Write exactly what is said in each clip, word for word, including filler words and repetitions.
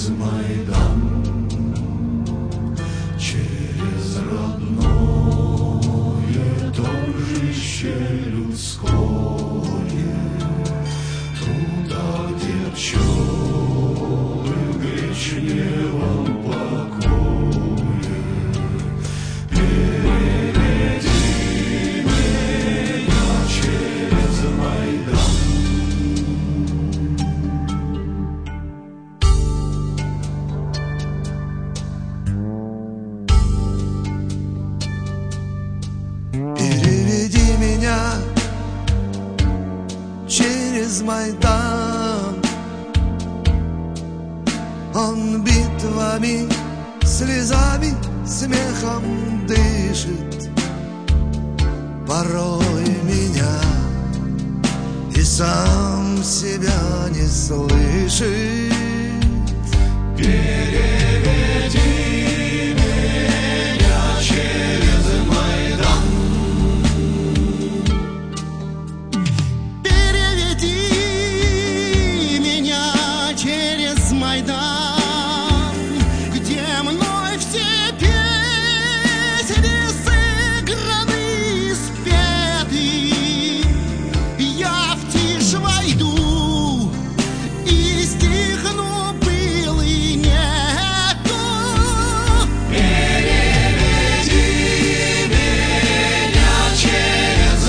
Майдан, через родное торжище людское, туда, где пчелы в гречневом покое. Переведи меня через Майдан. Переведи меня через Майдан. Он битвами, слезами, смехом дышит, порой меня и сам себя не слышит. Переведи меня через Майдан. Переведи меня через Майдан, где мной все песни сыграны и спеты. Я в тишь войду и стихну пыл и нету. Переведи меня через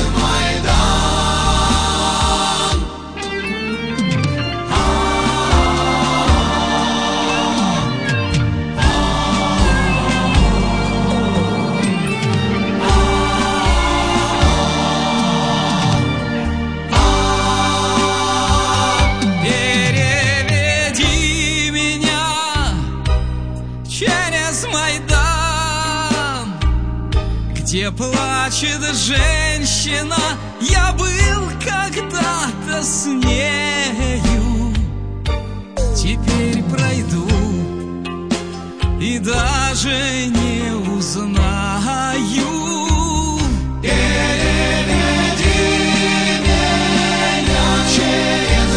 Майдан. Переведи меня через Майдан, где плачет женщина. Я был когда-то с нею, теперь пройду и даже не узнаю. Переведи меня через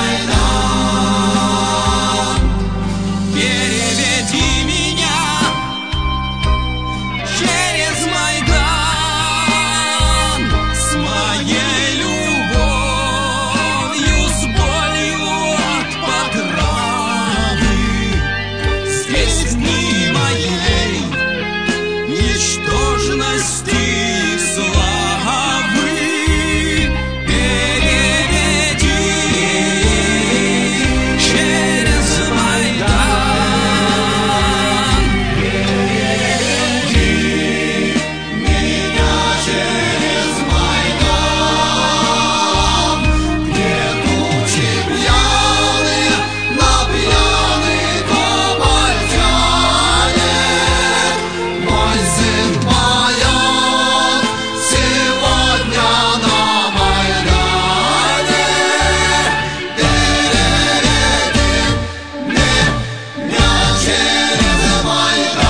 Майдан. Переведи меня через Майдан с моей любовью, с болью от потравы. Здесь дни моей ничтожности и славы. Переведи через Майдан. Переведи меня через Майдан, где тучи пьяные на пьяный корабль тянет. Мой сын поет сегодня на Майдане. Переведи меня через Майдан.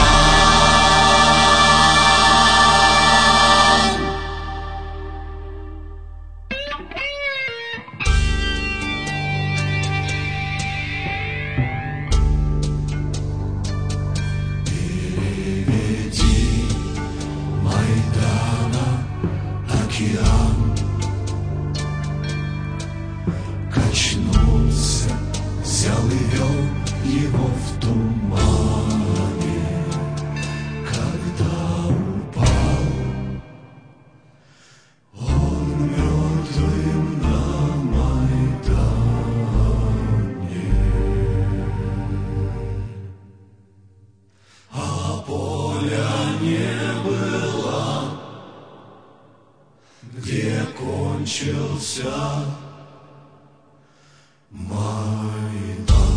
Переведи Майдана океан. Качнулся, взял и вел его в тумане. Когда упал он мертвым на Майдане. А поля не было, где кончился Майдан.